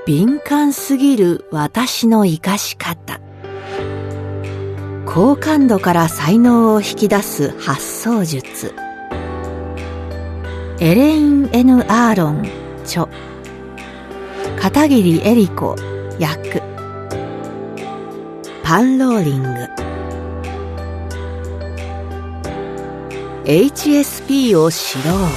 敏感すぎる私の生かし方。高感度から才能を引き出す発想術。エレイン・ N ・アーロン著、片桐恵理子訳、パンローリング。 HSP を知ろう。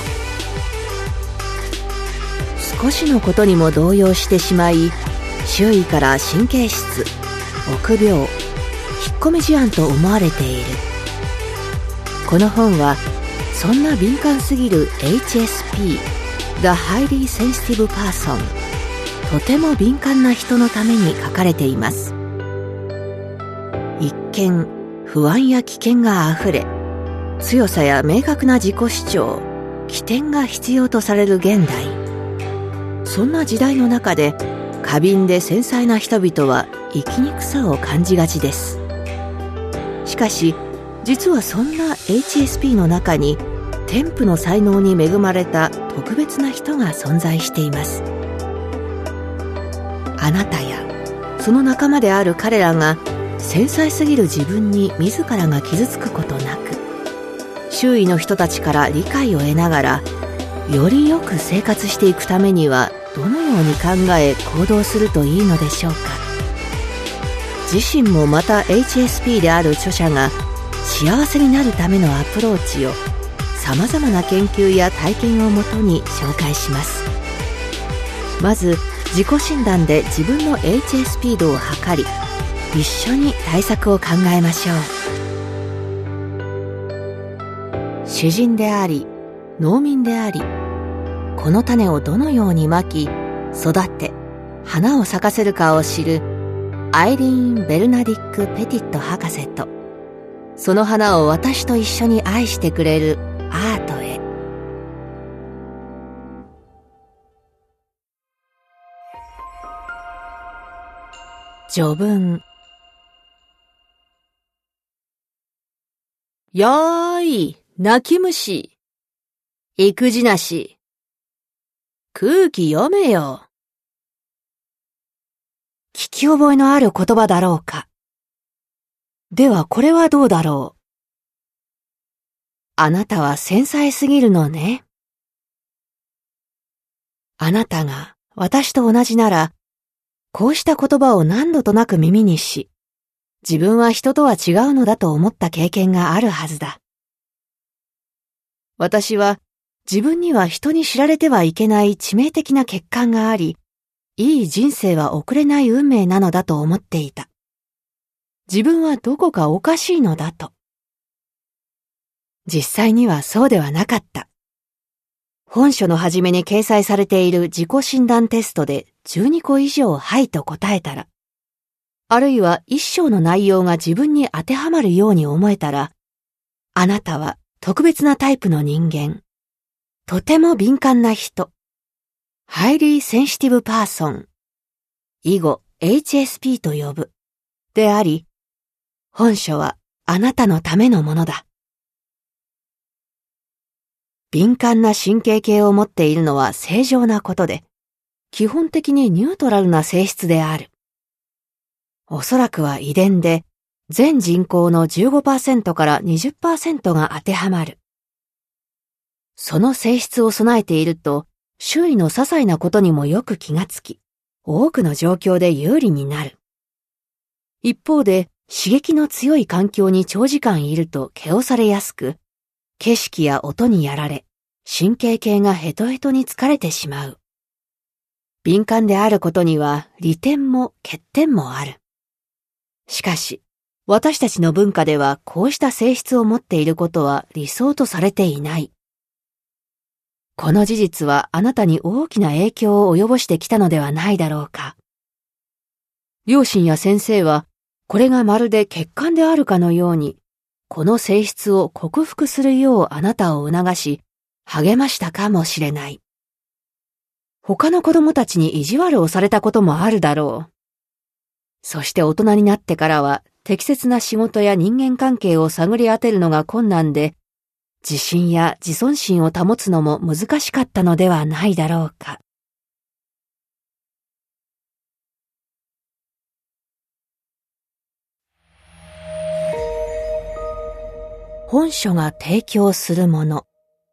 少しのことにも動揺してしまい、周囲から神経質、臆病、引っ込み思案と思われている。この本はそんな敏感すぎる HSP The Highly Sensitive Person、 とても敏感な人のために書かれています。一見不安や危険があふれ、強さや明確な自己主張、起点が必要とされる現代。そんな時代の中で過敏で繊細な人々は生きにくさを感じがちです。しかし実はそんな HSP の中に天賦の才能に恵まれた特別な人が存在しています。あなたやその仲間である彼らが繊細すぎる自分に自らが傷つくことなく、周囲の人たちから理解を得ながらよりよく生活していくためにはどのように考え行動するといいのでしょうか。自身もまた HSP である著者が幸せになるためのアプローチをさまざまな研究や体験をもとに紹介します。まず自己診断で自分の HSP 度を測り、一緒に対策を考えましょう。詩人であり農民であり、この種をどのようにまき育て花を咲かせるかを知るアイリーン・ベルナディック・ペティット博士と、その花を私と一緒に愛してくれるアートへ。序文。やーい、泣き虫。育児なし。空気読めよ。聞き覚えのある言葉だろうか。ではこれはどうだろう。あなたは繊細すぎるのね。あなたが私と同じなら、こうした言葉を何度となく耳にし、自分は人とは違うのだと思った経験があるはずだ。私は自分には人に知られてはいけない致命的な欠陥があり、いい人生は送れない運命なのだと思っていた。自分はどこかおかしいのだと。実際にはそうではなかった。本書の初めに掲載されている自己診断テストで12個以上はいと答えたら、あるいは一章の内容が自分に当てはまるように思えたら、あなたは特別なタイプの人間、とても敏感な人、Highly Sensitive Person、以後 HSP と呼ぶ、であり、本書はあなたのためのものだ。敏感な神経系を持っているのは正常なことで、基本的にニュートラルな性質である。おそらくは遺伝で、全人口の 15% から 20% が当てはまる。その性質を備えていると、周囲の些細なことにもよく気がつき、多くの状況で有利になる。一方で、刺激の強い環境に長時間いると気をされやすく、景色や音にやられ、神経系がヘトヘトに疲れてしまう。敏感であることには利点も欠点もある。しかし、私たちの文化ではこうした性質を持っていることは理想とされていない。この事実はあなたに大きな影響を及ぼしてきたのではないだろうか。両親や先生は、これがまるで欠陥であるかのように、この性質を克服するようあなたを促し、励ましたかもしれない。他の子供たちに意地悪をされたこともあるだろう。そして大人になってからは適切な仕事や人間関係を探り当てるのが困難で、自信や自尊心を保つのも難しかったのではないだろうか。 本書が提供するもの。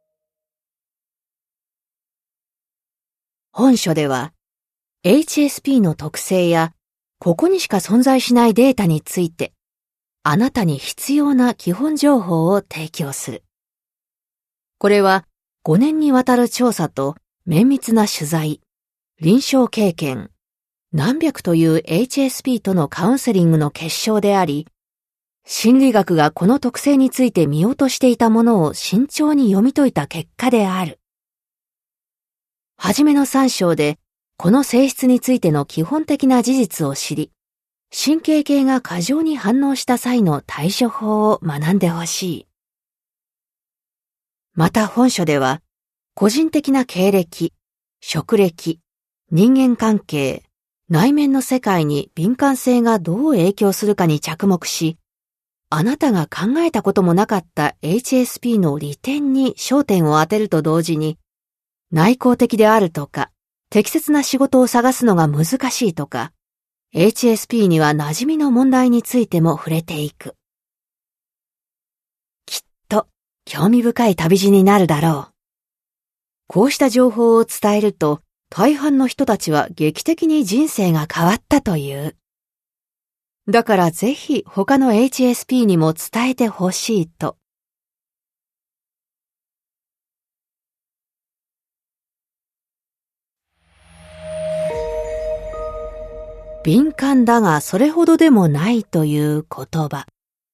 本書では、HSP の特性や、ここにしか存在しないデータについて、あなたに必要な基本情報を提供する。これは、5年にわたる調査と綿密な取材、臨床経験、何百という HSP とのカウンセリングの結晶であり、心理学がこの特性について見落としていたものを慎重に読み解いた結果である。はじめの3章で、この性質についての基本的な事実を知り、神経系が過剰に反応した際の対処法を学んでほしい。また本書では、個人的な経歴、職歴、人間関係、内面の世界に敏感性がどう影響するかに着目し、あなたが考えたこともなかった HSP の利点に焦点を当てると同時に、内向的であるとか、適切な仕事を探すのが難しいとか、HSP には馴染みの問題についても触れていく。きっと興味深い旅路になるだろう。こうした情報を伝えると、大半の人たちは劇的に人生が変わったという。だからぜひ他の HSP にも伝えてほしいと。敏感だがそれほどでもないという言葉。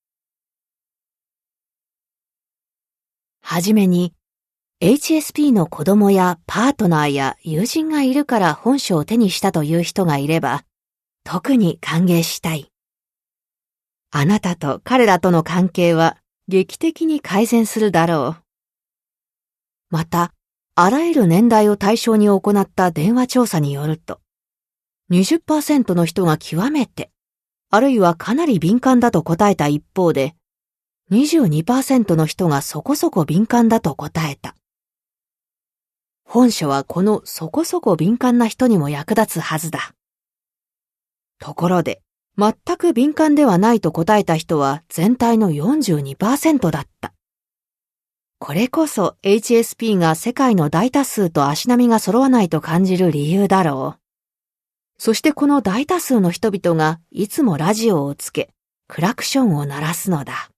はじめに、HSP の子供やパートナーや友人がいるから本書を手にしたという人がいれば、特に歓迎したい。あなたと彼らとの関係は劇的に改善するだろう。また、あらゆる年代を対象に行った電話調査によると、20% の人が極めて、あるいはかなり敏感だと答えた一方で、22% の人がそこそこ敏感だと答えた。本書はこのそこそこ敏感な人にも役立つはずだ。ところで、全く敏感ではないと答えた人は全体の 42% だった。これこそ HSP が世界の大多数と足並みが揃わないと感じる理由だろう。そしてこの大多数の人々がいつもラジオをつけ、クラクションを鳴らすのだ。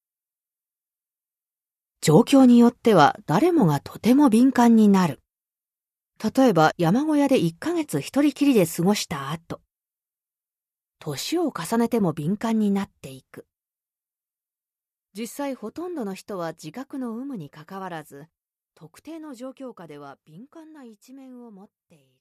状況によっては誰もがとても敏感になる。例えば山小屋で1ヶ月一人きりで過ごした後、年を重ねても敏感になっていく。実際ほとんどの人は自覚の有無にかかわらず、特定の状況下では敏感な一面を持っている。